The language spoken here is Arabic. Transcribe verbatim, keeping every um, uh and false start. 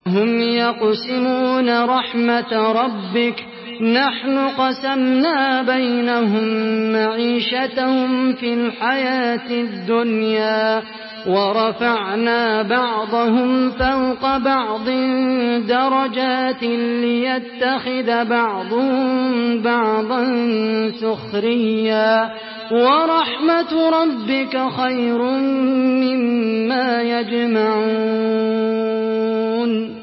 هم يقسمون رحمة ربك نحن قسمنا بينهم معيشتهم في الحياة الدنيا ورفعنا بعضهم فوق بعض درجات ليتخذ بعضهم بعضا سخريا ورحمة ربك خير مما يجمعون.